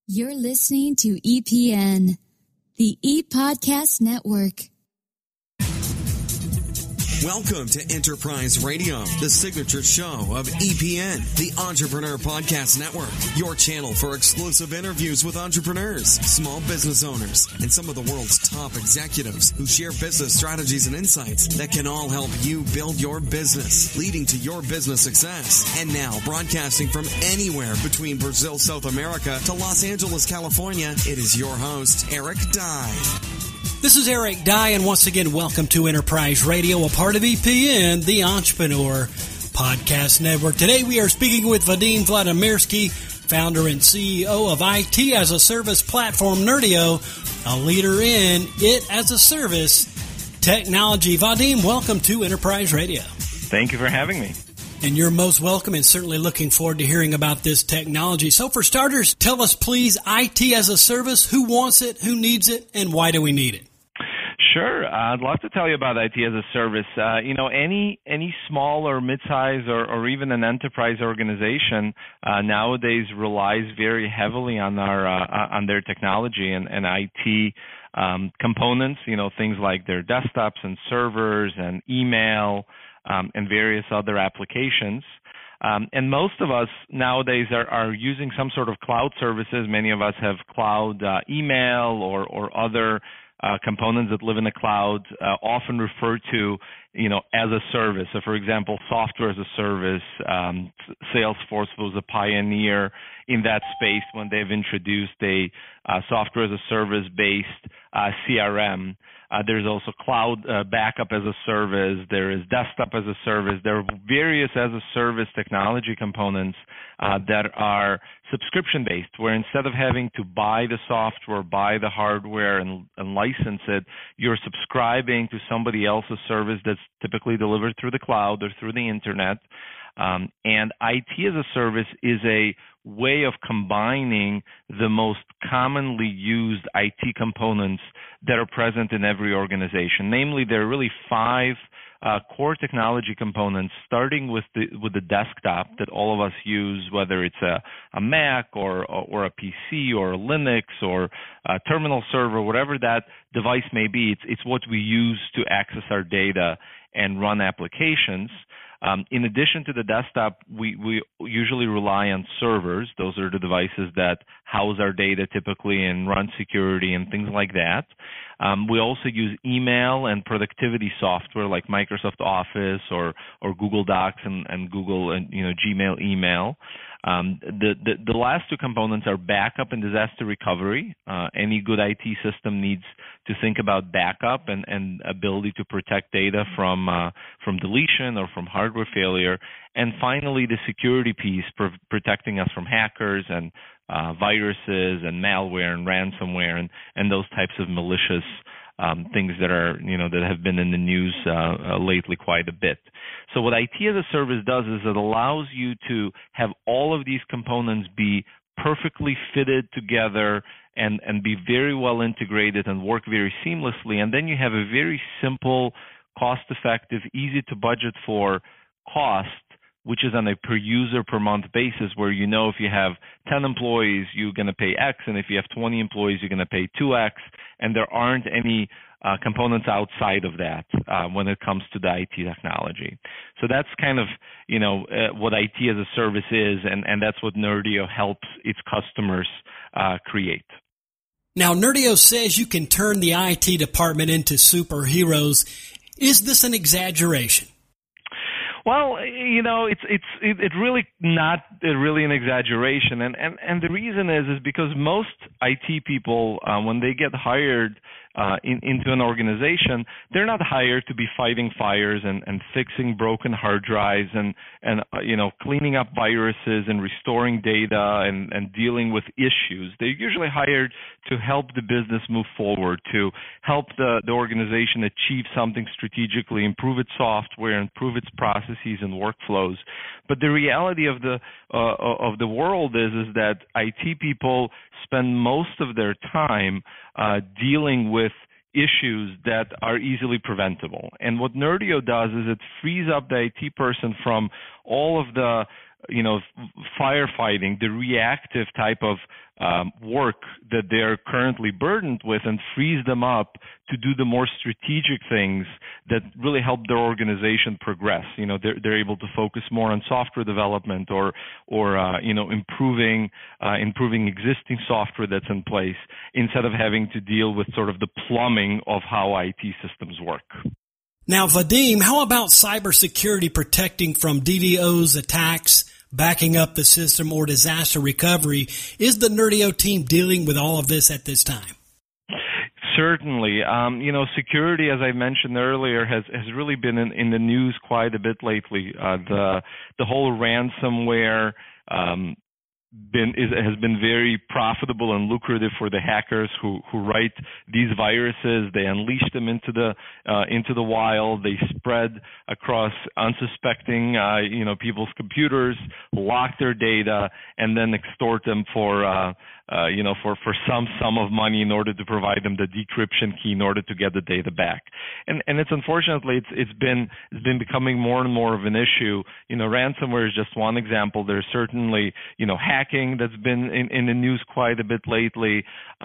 You're listening to EPN, the ePodcast Network. Welcome to Enterprise Radio, the signature show of EPN, the Entrepreneur Podcast Network, your channel for exclusive interviews with entrepreneurs, small business owners, and some of the world's top executives who share business strategies and insights that can all help you build your business, leading to your business success. And now, broadcasting from anywhere between Brazil, South America to Los Angeles, California, it is your host, Eric Dye. This is Eric Dye, and once again, welcome to Enterprise Radio, a part of EPN, the Entrepreneur Podcast Network. Today, we are speaking with Vadim Vladimirsky, founder and CEO of IT as a Service platform Nerdio, a leader in it as a service technology. Vadim, welcome to Enterprise Radio. Thank you for having me. And you're most welcome, and certainly looking forward to hearing about this technology. So for starters, tell us, please, IT as a service, who wants it, who needs it, and why do we need it? Sure. I'd love to tell you about IT as a service. Any small or mid-size or even an enterprise organization nowadays relies very heavily on on their technology and IT components, things like their desktops and servers and email and various other applications. And most of us nowadays are using some sort of cloud services. Many of us have cloud email or other components that live in the cloud, often referred to, as a service. So, for example, software as a service. Salesforce was a pioneer in that space when they've introduced a software as a service-based CRM. There's also cloud backup as a service. There is desktop as a service. There are various as a service technology components that are subscription-based, where instead of having to buy the software, buy the hardware, and license it, you're subscribing to somebody else's service that's typically delivered through the cloud or through the internet. And IT as a service is a way of combining the most commonly used IT components that are present in every organization. Namely, there are really five core technology components, starting with the desktop that all of us use, whether it's a Mac or a PC or a Linux or a terminal server, whatever that device may be. It's what we use to access our data and run applications. In addition to the desktop, we usually rely on servers. Those are the devices that house our data typically and run security and things like that. We also use email and productivity software like Microsoft Office or Google Docs and Google and Gmail email. The last two components are backup and disaster recovery. Any good IT system needs to think about backup and ability to protect data from deletion or from hardware failure. And finally, the security piece, protecting us from hackers and viruses and malware and ransomware and those types of malicious things that are that have been in the news lately quite a bit. So what IT as a service does is it allows you to have all of these components be perfectly fitted together and be very well integrated and work very seamlessly. And then you have a very simple, cost-effective, easy to budget for cost, which is on a per user per month basis, where if you have 10 employees, you're going to pay X, and if you have 20 employees, you're going to pay 2X, and there aren't any components outside of that when it comes to the IT technology. So that's kind of, what IT as a service is, and that's what Nerdio helps its customers create. Now, Nerdio says you can turn the IT department into superheroes. Is this an exaggeration? Well, it's really not really an exaggeration, and the reason is because most IT people, when they get hired into an organization, they're not hired to be fighting fires and fixing broken hard drives and cleaning up viruses and restoring data and dealing with issues. They're usually hired to help the business move forward, to help the organization achieve something strategically, improve its software, improve its processes and workflows. But the reality of the world is that IT people spend most of their time dealing with issues that are easily preventable. And what Nerdio does is it frees up the IT person from all of the firefighting, the reactive type of work that they're currently burdened with, and frees them up to do the more strategic things that really help their organization progress. They're able to focus more on software development or improving existing software that's in place, instead of having to deal with sort of the plumbing of how IT systems work. Now, Vadim, how about cybersecurity protecting from DDoS attacks, backing up the system, or disaster recovery? Is the Nerdio team dealing with all of this at this time? Certainly. Security, as I mentioned earlier, has really been in the news quite a bit lately. The whole ransomware has been very profitable and lucrative for the hackers who write these viruses. They unleash them into the wild. They spread across unsuspecting people's computers, lock their data, and then extort them for some sum of money in order to provide them the decryption key in order to get the data back. And it's unfortunately it's been becoming more and more of an issue. Ransomware is just one example. There's certainly hacking that's been in the news quite a bit lately,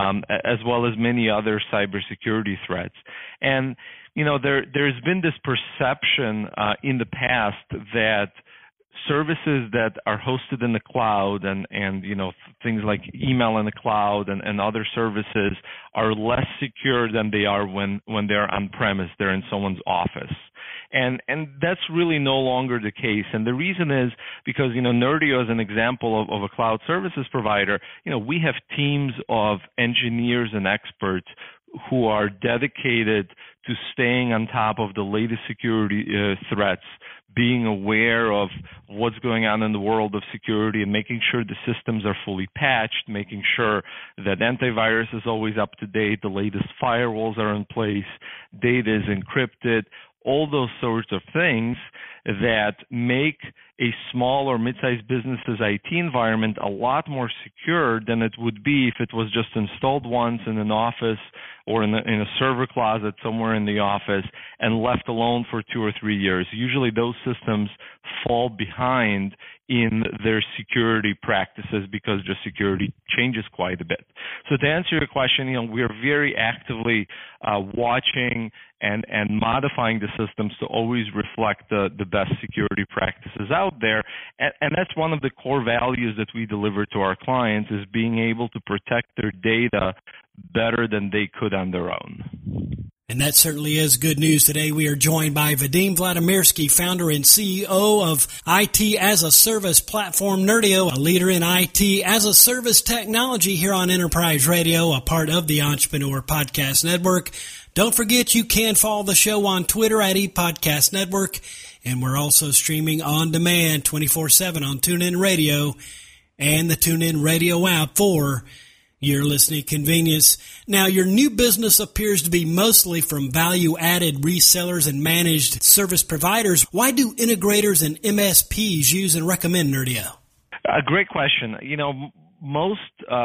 as well as many other cybersecurity threats. And there's been this perception in the past that services that are hosted in the cloud and things like email in the cloud and other services are less secure than they are when they're on premise, they're in someone's office. And that's really no longer the case. And the reason is because, Nerdio is an example of a cloud services provider. We have teams of engineers and experts who are dedicated to staying on top of the latest security threats, being aware of what's going on in the world of security, and making sure the systems are fully patched, making sure that antivirus is always up to date, the latest firewalls are in place, data is encrypted, all those sorts of things that make a small or mid-sized business's IT environment a lot more secure than it would be if it was just installed once in an office or in a server closet somewhere in the office and left alone for 2 or 3 years. Usually those systems fall behind in their security practices because the security changes quite a bit. So to answer your question, we are very actively watching and modifying the systems to always reflect the best security practices out there. And that's one of the core values that we deliver to our clients, is being able to protect their data better than they could on their own. And that certainly is good news. Today we are joined by Vadim Vladimirsky, founder and CEO of IT as a Service platform Nerdio, a leader in IT as a service technology here on Enterprise Radio, a part of the Entrepreneur Podcast Network. Don't forget you can follow the show on Twitter at ePodcast Network, and we're also streaming on demand 24/7 on TuneIn Radio and the TuneIn Radio app for your listening convenience. Now, your new business appears to be mostly from value-added resellers and managed service providers. Why do integrators and MSPs use and recommend Nerdio? A great question. Most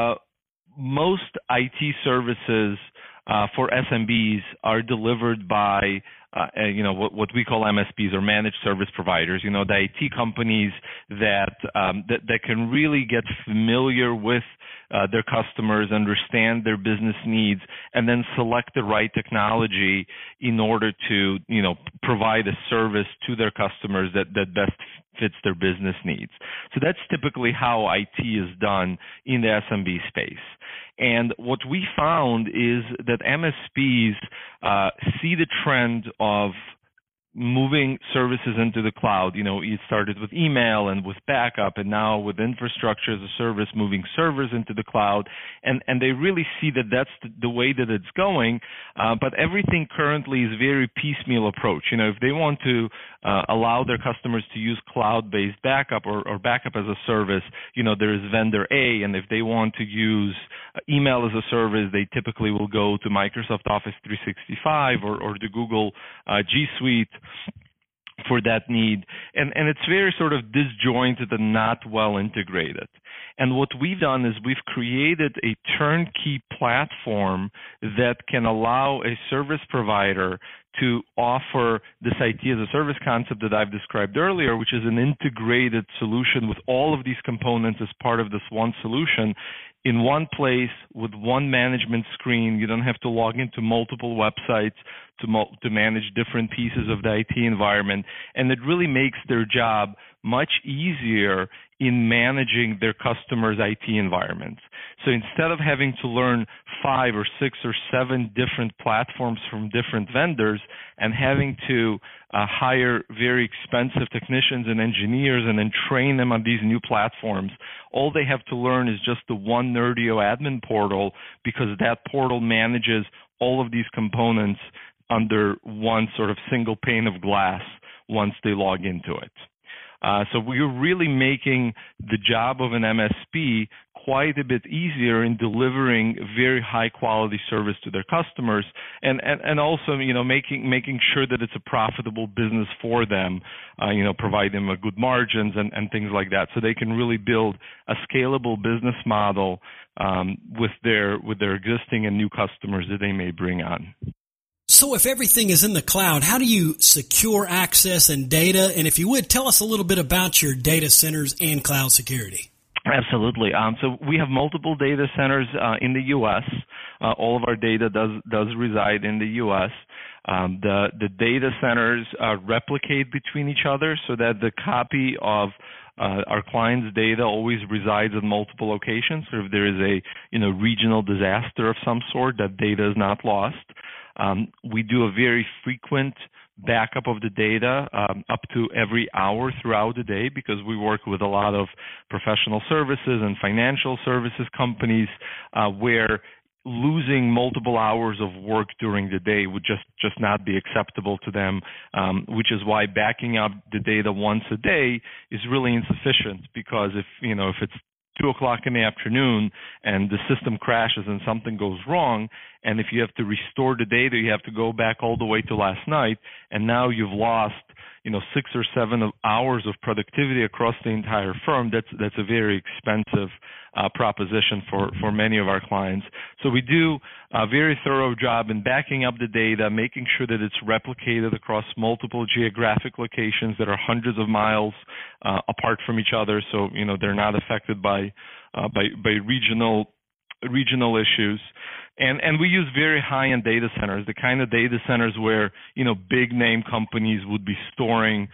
IT services for SMBs are delivered by what we call MSPs, or managed service providers. The IT companies that can really get familiar with their customers, understand their business needs, and then select the right technology in order to provide a service to their customers that best fits their business needs. So that's typically how IT is done in the SMB space. And what we found is that MSPs see the trend of moving services into the cloud. It started with email and with backup, and now with infrastructure as a service, moving servers into the cloud. And they really see that that's the way that it's going. But everything currently is very piecemeal approach. If they want to allow their customers to use cloud-based backup or backup as a service, there is vendor A. And if they want to use email as a service, they typically will go to Microsoft Office 365 or the Google G Suite for that need. And it's very sort of disjointed and not well integrated. And what we've done is we've created a turnkey platform that can allow a service provider to offer this IT as a service concept that I've described earlier, which is an integrated solution with all of these components as part of this one solution in one place with one management screen. You don't have to log into multiple websites to manage different pieces of the IT environment. And it really makes their job much easier in managing their customers' IT environments. So instead of having to learn 5 or 6 or 7 different platforms from different vendors and having to hire very expensive technicians and engineers and then train them on these new platforms, all they have to learn is just the one Nerdio admin portal, because that portal manages all of these components under one sort of single pane of glass once they log into it. So we're really making the job of an MSP quite a bit easier in delivering very high quality service to their customers, and also, making sure that it's a profitable business for them, provide them a good margins and things like that, so they can really build a scalable business model with their existing and new customers that they may bring on. So if everything is in the cloud, how do you secure access and data? And if you would, tell us a little bit about your data centers and cloud security. Absolutely. So we have multiple data centers in the U.S. All of our data does reside in the U.S. The data centers replicate between each other so that the copy of our client's data always resides in multiple locations. So if there is a regional disaster of some sort, that data is not lost. We do a very frequent backup of the data up to every hour throughout the day, because we work with a lot of professional services and financial services companies where losing multiple hours of work during the day would just not be acceptable to them, which is why backing up the data once a day is really insufficient, because if it's 2 o'clock in the afternoon and the system crashes and something goes wrong, and if you have to restore the data, you have to go back all the way to last night, and now you've lost 6 or 7 hours of productivity across the entire firm. That's a very expensive proposition for many of our clients. So we do a very thorough job in backing up the data, making sure that it's replicated across multiple geographic locations that are hundreds of miles apart from each other, so they're not affected by regional issues. And we use very high-end data centers, the kind of data centers where big name companies would be storing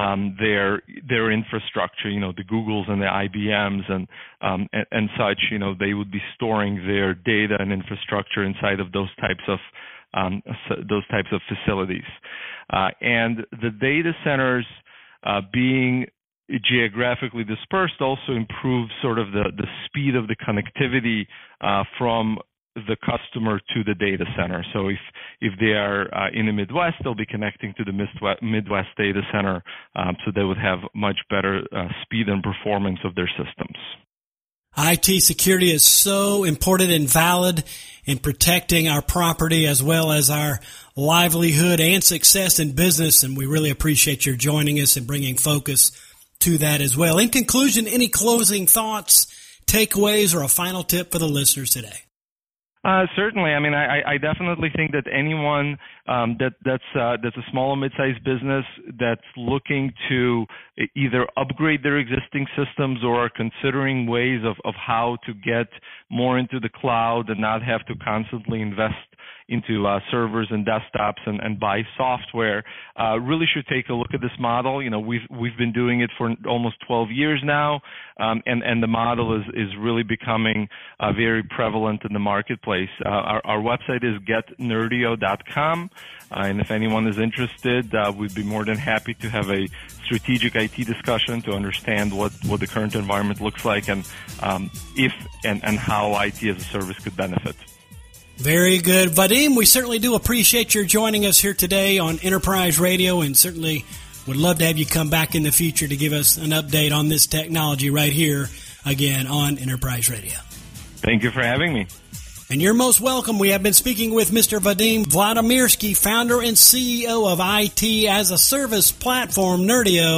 their infrastructure, the Googles and the IBMs and such. They would be storing their data and infrastructure inside of those types of facilities. And the data centers being geographically dispersed also improves sort of the speed of the connectivity from the customer to the data center. So if they are in the Midwest, they'll be connecting to the Midwest data center, so they would have much better speed and performance of their systems. IT security is so important and valid in protecting our property as well as our livelihood and success in business, and we really appreciate your joining us and bringing focus to that as well. In conclusion, any closing thoughts, takeaways, or a final tip for the listeners today? Certainly. I mean, I definitely think that anyone that's a small or mid-sized business that's looking to either upgrade their existing systems or are considering ways of how to get more into the cloud and not have to constantly invest into servers and desktops and buy software, really should take a look at this model. We've been doing it for almost 12 years now, and the model is really becoming very prevalent in the marketplace. Our website is getnerdio.com, and if anyone is interested, we'd be more than happy to have a strategic IT discussion to understand what the current environment looks like and if and how IT as a service could benefit. Very good. Vadim, we certainly do appreciate your joining us here today on Enterprise Radio, and certainly would love to have you come back in the future to give us an update on this technology right here, again, on Enterprise Radio. Thank you for having me. And you're most welcome. We have been speaking with Mr. Vadim Vladimirsky, founder and CEO of IT as a Service platform, Nerdio,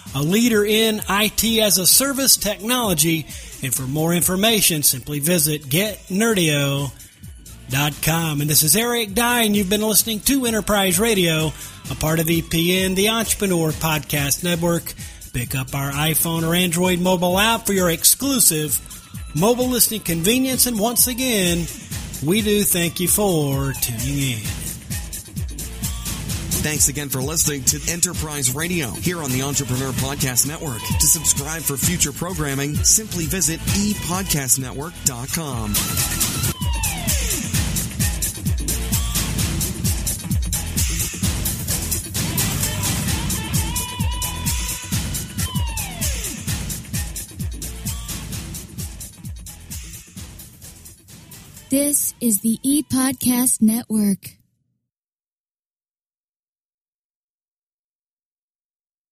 a leader in IT as a service technology. And for more information, simply visit getnerdio.com. And this is Eric Dye, and you've been listening to Enterprise Radio, a part of EPN, the Entrepreneur Podcast Network. Pick up our iPhone or Android mobile app for your exclusive mobile listening convenience. And once again, we do thank you for tuning in. Thanks again for listening to Enterprise Radio here on the Entrepreneur Podcast Network. To subscribe for future programming, simply visit epodcastnetwork.com. This is the ePodcast Network.